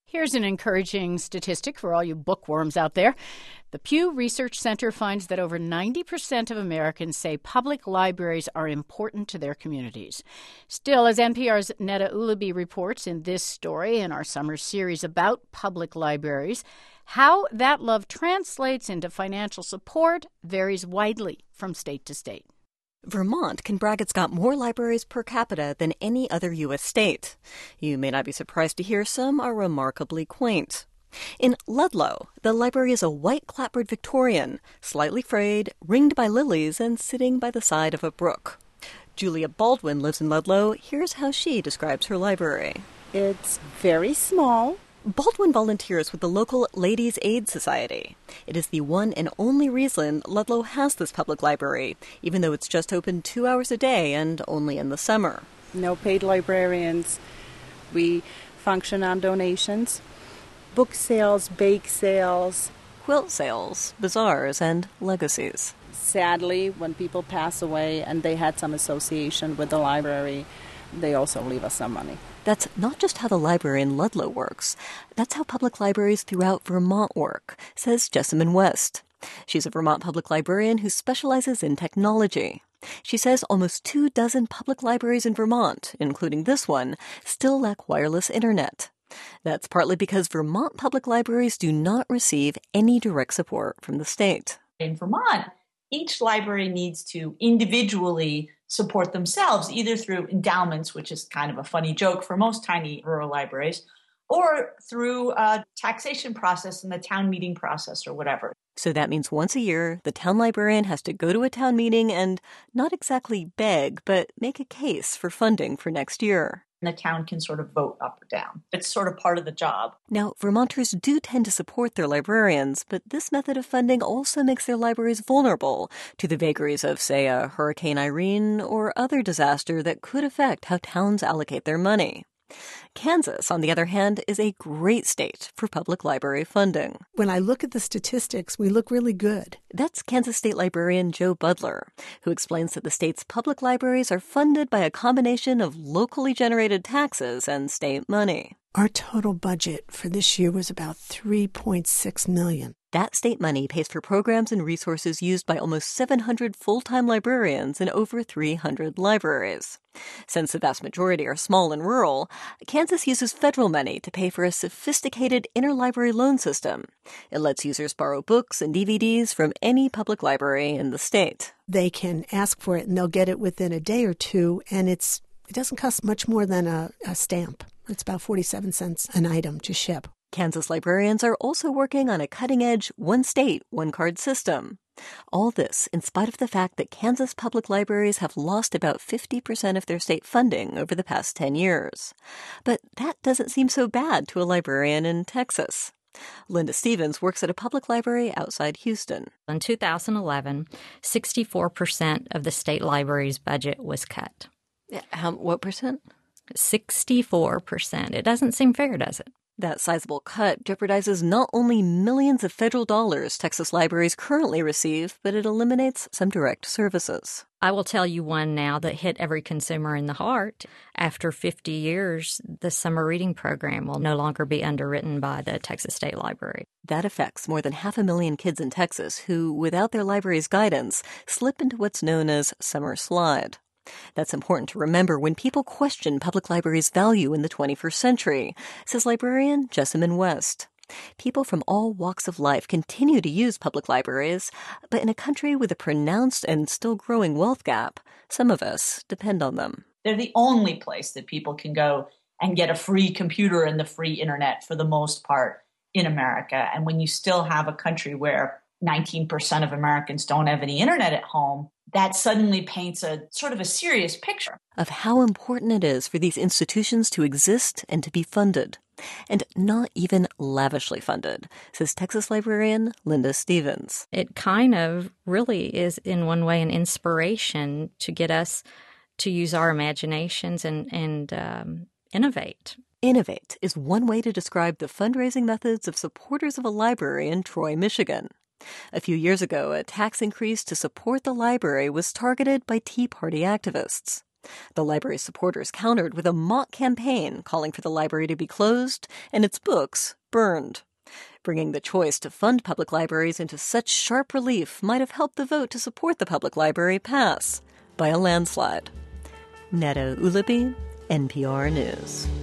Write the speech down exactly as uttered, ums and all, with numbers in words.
Here's an encouraging statistic for all you bookworms out there. The Pew Research Center finds that over ninety percent of Americans say public libraries are important to their communities. Still, as N P R's Neda Ulaby reports in this story in our summer series about public libraries, how that love translates into financial support varies widely from state to state. Vermont can brag it's got more libraries per capita than any other U S state. You may not be surprised to hear some are remarkably quaint. In Ludlow, the library is a white clapboard Victorian, slightly frayed, ringed by lilies, and sitting by the side of a brook. Julia Baldwin lives in Ludlow. Here's how she describes her library. It's very small. Baldwin volunteers with the local Ladies' Aid Society. It is the one and only reason Ludlow has this public library, even though it's just open two hours a day and only in the summer. No paid librarians. We function on donations, book sales, bake sales, quilt sales, bazaars, and legacies. Sadly, when people pass away and they had some association with the library, they also leave us some money. That's not just how the library in Ludlow works. That's how public libraries throughout Vermont work, says Jessamine West. She's a Vermont public librarian who specializes in technology. She says almost two dozen public libraries in Vermont, including this one, still lack wireless internet. That's partly because Vermont public libraries do not receive any direct support from the state. In Vermont, each library needs to individually support themselves, either through endowments, which is kind of a funny joke for most tiny rural libraries, or through a taxation process and the town meeting process or whatever. So that means once a year, the town librarian has to go to a town meeting and not exactly beg, but make a case for funding for next year. And the town can sort of vote up or down. It's sort of part of the job. Now, Vermonters do tend to support their librarians, but this method of funding also makes their libraries vulnerable to the vagaries of, say, a Hurricane Irene or other disaster that could affect how towns allocate their money. Kansas, on the other hand, is a great state for public library funding. When I look at the statistics, we look really good. That's Kansas State librarian Joe Budler, who explains that the state's public libraries are funded by a combination of locally generated taxes and state money. Our total budget for this year was about three point six million dollars. That state money pays for programs and resources used by almost seven hundred full-time librarians in over three hundred libraries. Since the vast majority are small and rural, Kansas uses federal money to pay for a sophisticated interlibrary loan system. It lets users borrow books and D V Ds from any public library in the state. They can ask for it and they'll get it within a day or two, and it's it doesn't cost much more than a, a stamp. It's about forty-seven cents an item to ship. Kansas librarians are also working on a cutting-edge one-state, one-card system. All this in spite of the fact that Kansas public libraries have lost about fifty percent of their state funding over the past ten years. But that doesn't seem so bad to a librarian in Texas. Linda Stevens works at a public library outside Houston. In two thousand eleven, sixty-four percent of the state library's budget was cut. How, what percent? sixty-four percent. It doesn't seem fair, does it? That sizable cut jeopardizes not only millions of federal dollars Texas libraries currently receive, but it eliminates some direct services. I will tell you one now that hit every consumer in the heart. After fifty years, the summer reading program will no longer be underwritten by the Texas State Library. That affects more than half a million kids in Texas who, without their library's guidance, slip into what's known as summer slide. That's important to remember when people question public libraries' value in the twenty-first century, says librarian Jessamine West. People from all walks of life continue to use public libraries, but in a country with a pronounced and still growing wealth gap, some of us depend on them. They're the only place that people can go and get a free computer and the free internet for the most part in America. And when you still have a country where nineteen percent of Americans don't have any internet at home, that suddenly paints a sort of a serious picture of how important it is for these institutions to exist and to be funded, and not even lavishly funded, says Texas librarian Linda Stevens. It kind of really is, in one way, an inspiration to get us to use our imaginations and, and um, innovate. Innovate is one way to describe the fundraising methods of supporters of a library in Troy, Michigan. A few years ago, a tax increase to support the library was targeted by Tea Party activists. The library's supporters countered with a mock campaign calling for the library to be closed and its books burned. Bringing the choice to fund public libraries into such sharp relief might have helped the vote to support the public library pass by a landslide. Netta Ulaby, N P R News.